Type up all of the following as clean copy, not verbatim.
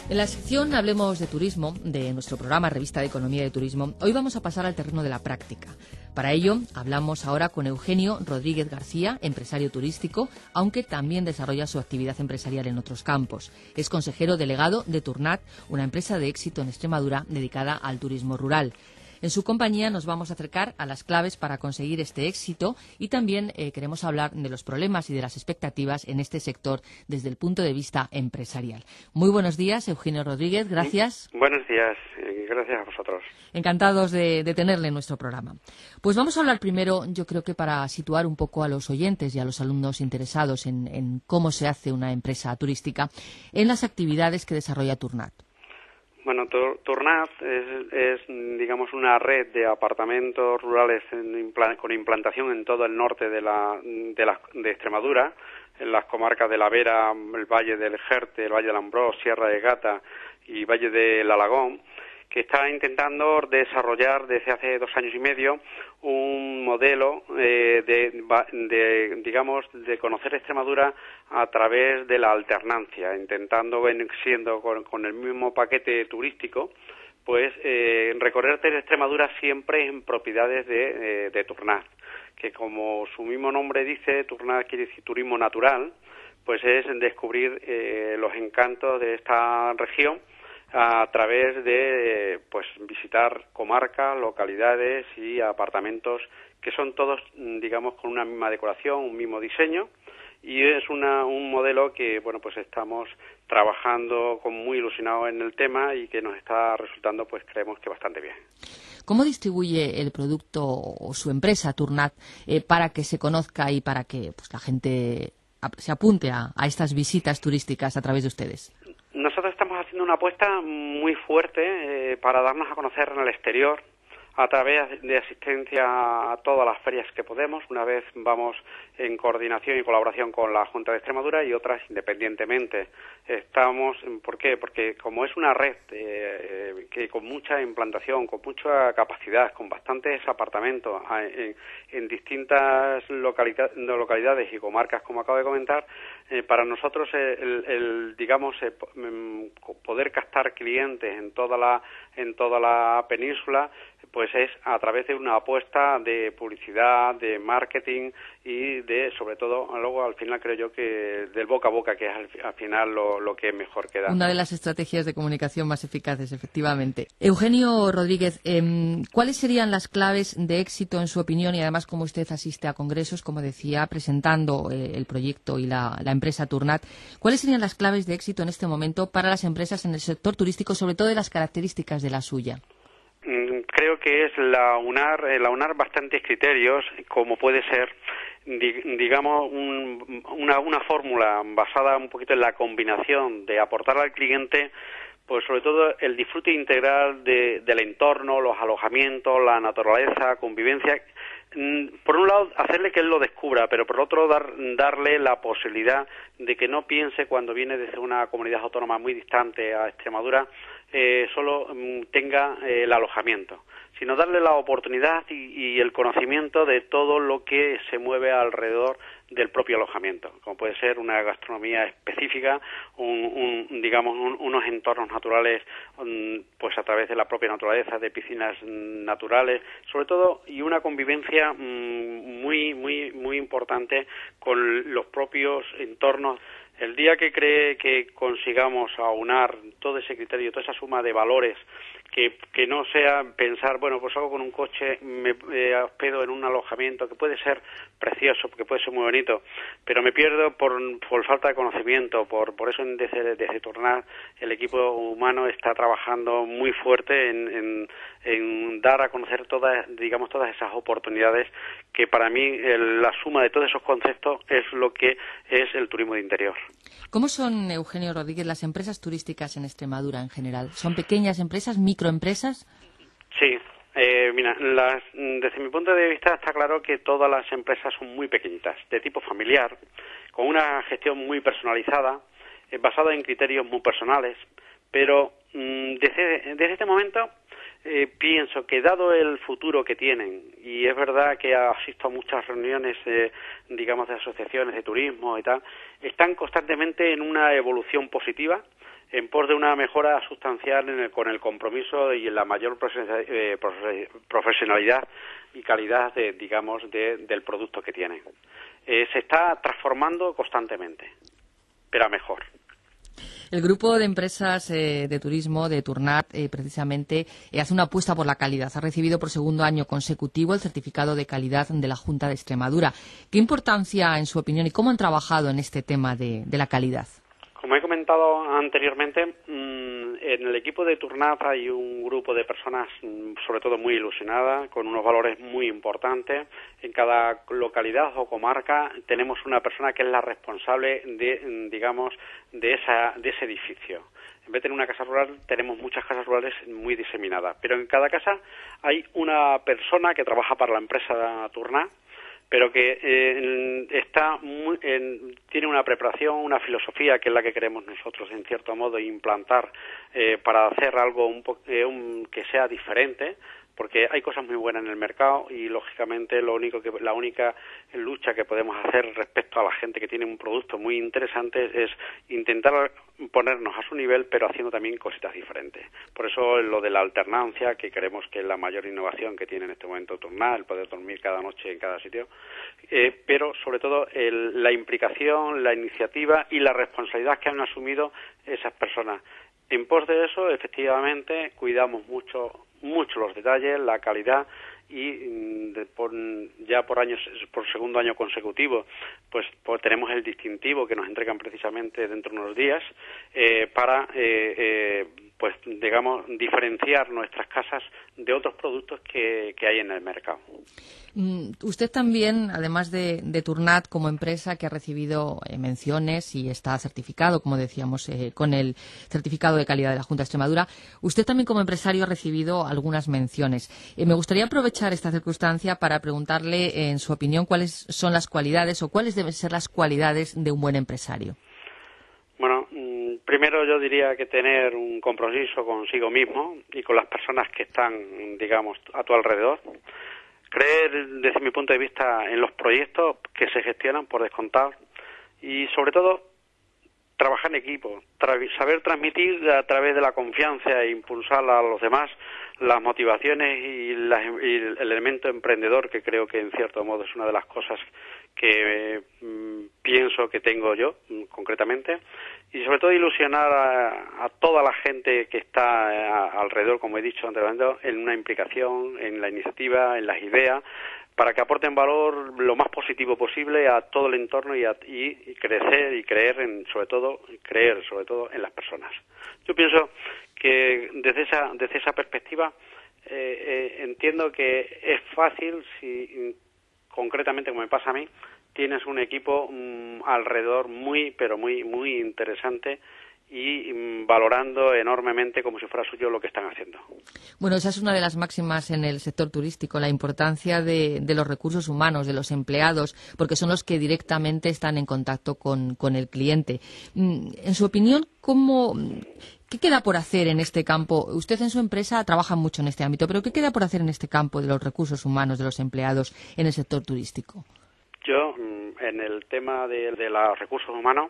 En la sección Hablemos de Turismo, de nuestro programa Revista de Economía de Turismo, hoy vamos a pasar al terreno de la práctica. Para ello, hablamos ahora con Eugenio Rodríguez García, empresario turístico, aunque también desarrolla su actividad empresarial en otros campos. Es consejero delegado de Turnat, una empresa de éxito en Extremadura dedicada al turismo rural. En su compañía nos vamos a acercar a las claves para conseguir este éxito y también queremos hablar de los problemas y de las expectativas en este sector desde el punto de vista empresarial. Muy buenos días, Eugenio Rodríguez, gracias. Buenos días, gracias a vosotros. Encantados de tenerle en nuestro programa. Pues vamos a hablar primero, yo creo que para situar un poco a los oyentes y a los alumnos interesados en cómo se hace una empresa turística, en las actividades que desarrolla Turnat. Bueno, Turnat es, digamos, una red de apartamentos rurales con implantación en todo el norte de Extremadura, en las comarcas de la Vera, el Valle del Jerte, el Valle del Ambrós, Sierra de Gata y Valle del Alagón, que está intentando desarrollar desde hace 2 años y medio un modelo de conocer Extremadura a través de la alternancia, intentando siendo con el mismo paquete turístico, pues recorrer Extremadura siempre en propiedades de Turnat, que como su mismo nombre dice, Turnat quiere decir turismo natural, pues es descubrir los encantos de esta región a través de visitar comarcas, localidades y apartamentos que son todos, digamos, con una misma decoración, un mismo diseño, y es un modelo que, bueno, pues estamos trabajando muy ilusionados en el tema y que nos está resultando, pues creemos que bastante bien. ¿Cómo distribuye el producto o su empresa, Turnat, para que se conozca y para que la gente se apunte a estas visitas turísticas a través de ustedes? Nosotros estamos haciendo una apuesta muy fuerte para darnos a conocer en el exterior a través de asistencia a todas las ferias que podemos. Una vez vamos en coordinación y colaboración con la Junta de Extremadura y otras independientemente. ¿Por qué? Porque como es una red que con mucha implantación, con mucha capacidad, con bastantes apartamentos en distintas localidades y comarcas, como acabo de comentar, para nosotros poder captar clientes en toda la península, pues es a través de una apuesta de publicidad, de marketing y sobre todo, luego al final creo yo que del boca a boca, que es al final lo que mejor queda. Una de las estrategias de comunicación más eficaces, efectivamente. Eugenio Rodríguez, ¿cuáles serían las claves de éxito en su opinión? Y además, como usted asiste a congresos, como decía, presentando el proyecto y la empresa Turnat, ¿cuáles serían las claves de éxito en este momento para las empresas en el sector turístico, sobre todo de las características de la suya? Creo que es la unar bastantes criterios, como puede ser, digamos, una fórmula basada un poquito en la combinación de aportar al cliente, pues sobre todo el disfrute integral del entorno, los alojamientos, la naturaleza, convivencia. Por un lado, hacerle que él lo descubra, pero por otro, darle la posibilidad de que no piense cuando viene desde una comunidad autónoma muy distante a Extremadura, solo tenga el alojamiento, sino darle la oportunidad y el conocimiento de todo lo que se mueve alrededor del propio alojamiento, como puede ser una gastronomía específica, unos entornos naturales, pues a través de la propia naturaleza, de piscinas naturales, sobre todo, y una convivencia muy importante con los propios entornos. El día que consigamos aunar todo ese criterio, toda esa suma de valores, que no sea pensar, bueno, pues salgo con un coche, me hospedo en un alojamiento que puede ser precioso, que puede ser muy bonito, pero me pierdo por falta de conocimiento. Por eso desde Turnat el equipo humano está trabajando muy fuerte en dar a conocer todas esas oportunidades, que para mí la suma de todos esos conceptos es lo que es el turismo de interior. ¿Cómo son, Eugenio Rodríguez, las empresas turísticas en Extremadura en general? ¿Son pequeñas empresas, microempresas? Sí. Desde mi punto de vista está claro que todas las empresas son muy pequeñitas, de tipo familiar, con una gestión muy personalizada, basada en criterios muy personales, pero desde este momento pienso que, dado el futuro que tienen, y es verdad que asisto a muchas reuniones, de asociaciones de turismo y tal, están constantemente en una evolución positiva, en pos de una mejora sustancial con el compromiso y en la mayor profesionalidad y calidad, del producto que tienen. Se está transformando constantemente, pero a mejor. El grupo de empresas de turismo de Turnat precisamente hace una apuesta por la calidad. Ha recibido por segundo año consecutivo el certificado de calidad de la Junta de Extremadura. ¿Qué importancia, en su opinión, y cómo han trabajado en este tema de la calidad? Como he comentado anteriormente, en el equipo de Turnat hay un grupo de personas, sobre todo muy ilusionadas, con unos valores muy importantes. En cada localidad o comarca tenemos una persona que es la responsable de ese edificio. En vez de tener una casa rural, tenemos muchas casas rurales muy diseminadas. Pero en cada casa hay una persona que trabaja para la empresa Turnat, pero que tiene una preparación, una filosofía que es la que queremos nosotros, en cierto modo, implantar para hacer algo que sea diferente, porque hay cosas muy buenas en el mercado y, lógicamente, la única lucha que podemos hacer respecto a la gente que tiene un producto muy interesante es intentar ponernos a su nivel, pero haciendo también cositas diferentes. Por eso lo de la alternancia, que creemos que es la mayor innovación que tiene en este momento Turnat, el poder dormir cada noche en cada sitio, pero sobre todo la implicación, la iniciativa y la responsabilidad que han asumido esas personas. En pos de eso, efectivamente, cuidamos mucho los detalles, la calidad, y por segundo año consecutivo pues tenemos el distintivo que nos entregan precisamente dentro de unos días para diferenciar nuestras casas de otros productos que hay en el mercado. Usted también, además de Turnat como empresa que ha recibido menciones y está certificado, como decíamos, con el certificado de calidad de la Junta de Extremadura, usted también como empresario ha recibido algunas menciones. Me gustaría aprovechar esta circunstancia para preguntarle, en su opinión, cuáles son las cualidades o cuáles deben ser las cualidades de un buen empresario. Bueno, primero yo diría que tener un compromiso consigo mismo y con las personas que están, a tu alrededor. Creer, desde mi punto de vista, en los proyectos que se gestionan por descontado y, sobre todo, trabajar en equipo, saber transmitir a través de la confianza e impulsar a los demás las motivaciones y el elemento emprendedor, que creo que en cierto modo es una de las cosas que pienso que tengo yo concretamente, y sobre todo ilusionar a toda la gente que está alrededor, como he dicho anteriormente, en una implicación, en la iniciativa, en las ideas, para que aporten valor lo más positivo posible a todo el entorno y crecer y creer sobre todo en las personas. Yo pienso que desde esa perspectiva entiendo que es fácil si concretamente, como me pasa a mí, tienes un equipo alrededor pero muy interesante y valorando enormemente como si fuera suyo lo que están haciendo. Bueno, esa es una de las máximas en el sector turístico, la importancia de los recursos humanos, de los empleados, porque son los que directamente están en contacto con el cliente. En su opinión, ¿qué queda por hacer en este campo? Usted en su empresa trabaja mucho en este ámbito, pero ¿qué queda por hacer en este campo de los recursos humanos, de los empleados en el sector turístico? Yo, en el tema de los recursos humanos,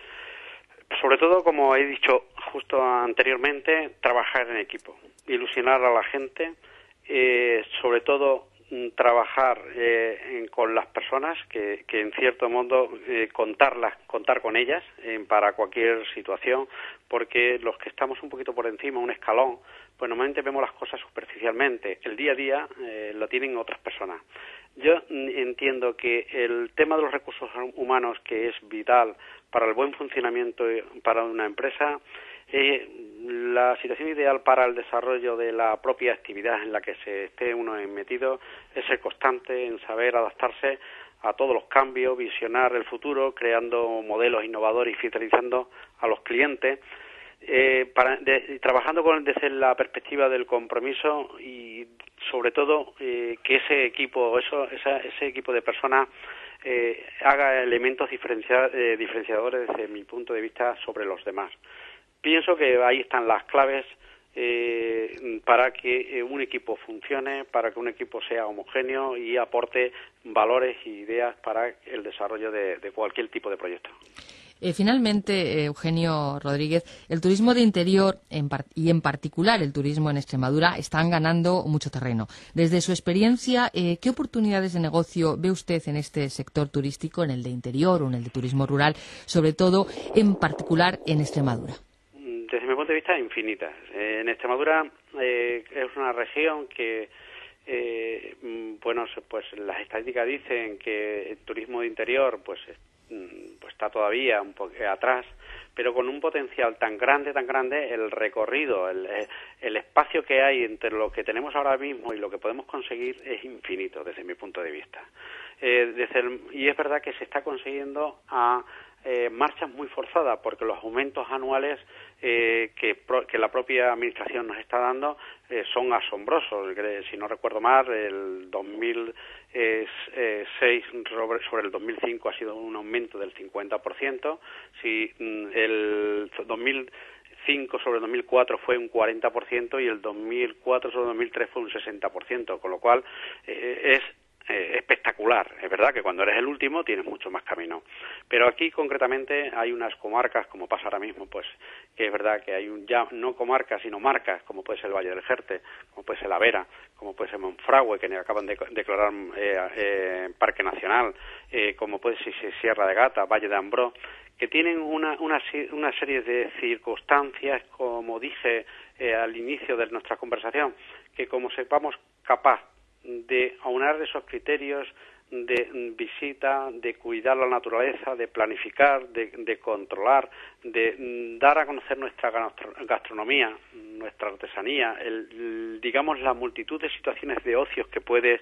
sobre todo, como he dicho justo anteriormente, trabajar en equipo, ilusionar a la gente, sobre todo trabajar con las personas que en cierto modo contar con ellas para cualquier situación, porque los que estamos un poquito por encima, un escalón, pues normalmente vemos las cosas superficialmente. El día a día lo tienen otras personas. Yo entiendo que el tema de los recursos humanos, que es vital para el buen funcionamiento para una empresa, la situación ideal para el desarrollo de la propia actividad en la que se esté uno metido es ser constante en saber adaptarse a todos los cambios, visionar el futuro, creando modelos innovadores y fidelizando a los clientes, trabajando desde la perspectiva del compromiso y sobre todo que ese equipo de personas haga elementos diferenciadores desde mi punto de vista sobre los demás. Pienso que ahí están las claves para que un equipo funcione, para que un equipo sea homogéneo y aporte valores e ideas para el desarrollo de cualquier tipo de proyecto. Finalmente, Eugenio Rodríguez, el turismo de interior y en particular el turismo en Extremadura están ganando mucho terreno. Desde su experiencia, ¿qué oportunidades de negocio ve usted en este sector turístico, en el de interior o en el de turismo rural, sobre todo en particular en Extremadura? Desde mi punto de vista, infinitas. En Extremadura es una región que pues las estadísticas dicen que el turismo de interior pues está todavía un poco atrás, pero con un potencial tan grande, el recorrido, el espacio que hay entre lo que tenemos ahora mismo y lo que podemos conseguir es infinito desde mi punto de vista. Y es verdad que se está consiguiendo a marchas muy forzadas, porque los aumentos anuales que la propia administración nos está dando son asombrosos. Si no recuerdo mal, el 2006 sobre el 2005 ha sido un aumento del 50%. Si el 2005 sobre el 2004 fue un 40% y el 2004 sobre el 2003 fue un 60%, con lo cual es espectacular. Es verdad que cuando eres el último tienes mucho más camino, pero aquí concretamente hay unas comarcas, como pasa ahora mismo, pues que es verdad que hay ya no comarcas sino marcas, como puede ser el Valle del Jerte, como puede ser la Vera, como puede ser Monfragüe, que acaban de declarar Parque Nacional, como puede ser Sierra de Gata, Valle de Ambrós, que tienen una serie de circunstancias, como dije al inicio de nuestra conversación, que como sepamos capaz de aunar esos criterios de visita, de cuidar la naturaleza, de planificar, de controlar, de dar a conocer nuestra gastronomía, nuestra artesanía, digamos la multitud de situaciones de ocios que puedes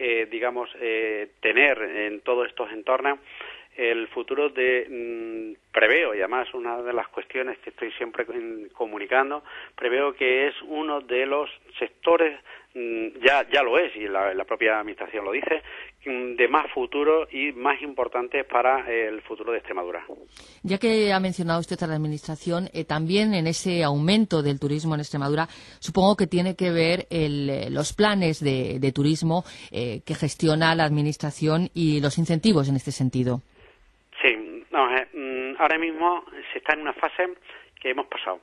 tener en todos estos entornos. El futuro preveo, y además una de las cuestiones que estoy siempre comunicando, preveo que es uno de los sectores, ya lo es, y la propia administración lo dice, de más futuro y más importante para el futuro de Extremadura. Ya que ha mencionado usted a la administración, también en ese aumento del turismo en Extremadura, supongo que tiene que ver los planes de turismo que gestiona la administración y los incentivos en este sentido. Sí, ahora mismo se está en una fase que hemos pasado.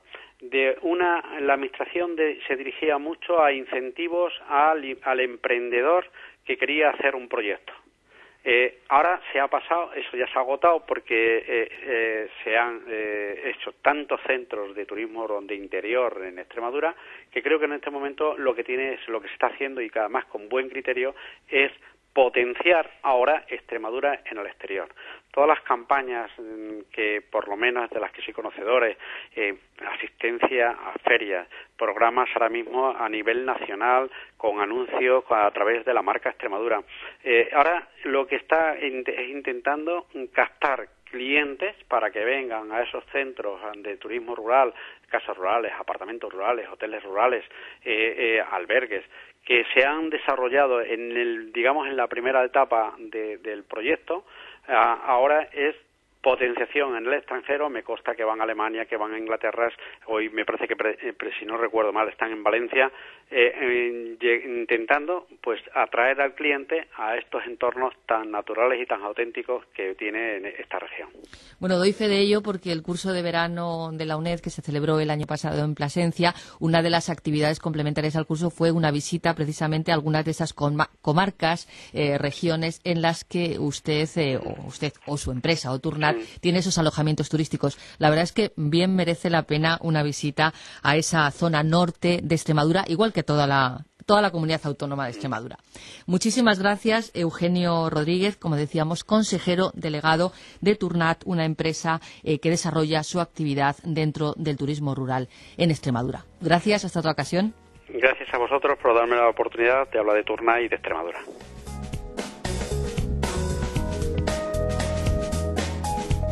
La administración se dirigía mucho a incentivos al emprendedor que quería hacer un proyecto. Ahora se ha pasado, eso ya se ha agotado porque se han hecho tantos centros de turismo de interior en Extremadura que creo que en este momento lo que se está haciendo, y que además con buen criterio, es potenciar ahora Extremadura en el exterior. Todas las campañas que, por lo menos de las que soy conocedores, asistencia a ferias, programas ahora mismo a nivel nacional, con anuncios a través de la marca Extremadura. Ahora lo que está es intentando captar clientes para que vengan a esos centros de turismo rural, casas rurales, apartamentos rurales, hoteles rurales, albergues, que se han desarrollado en la primera etapa del proyecto. Ahora es potenciación en el extranjero. Me consta que van a Alemania, que van a Inglaterra, hoy me parece que, si no recuerdo mal, están en Valencia, intentando pues atraer al cliente a estos entornos tan naturales y tan auténticos que tiene esta región. Bueno, doy fe de ello porque el curso de verano de la UNED, que se celebró el año pasado en Plasencia, una de las actividades complementarias al curso fue una visita precisamente a algunas de esas comarcas, regiones en las que usted o su empresa o Turnat tiene esos alojamientos turísticos. La verdad es que bien merece la pena una visita a esa zona norte de Extremadura, igual que toda la comunidad autónoma de Extremadura. Muchísimas gracias, Eugenio Rodríguez, como decíamos, consejero delegado de Turnat, una empresa que desarrolla su actividad dentro del turismo rural en Extremadura. Gracias, hasta otra ocasión. Gracias a vosotros por darme la oportunidad de hablar de Turnat y de Extremadura.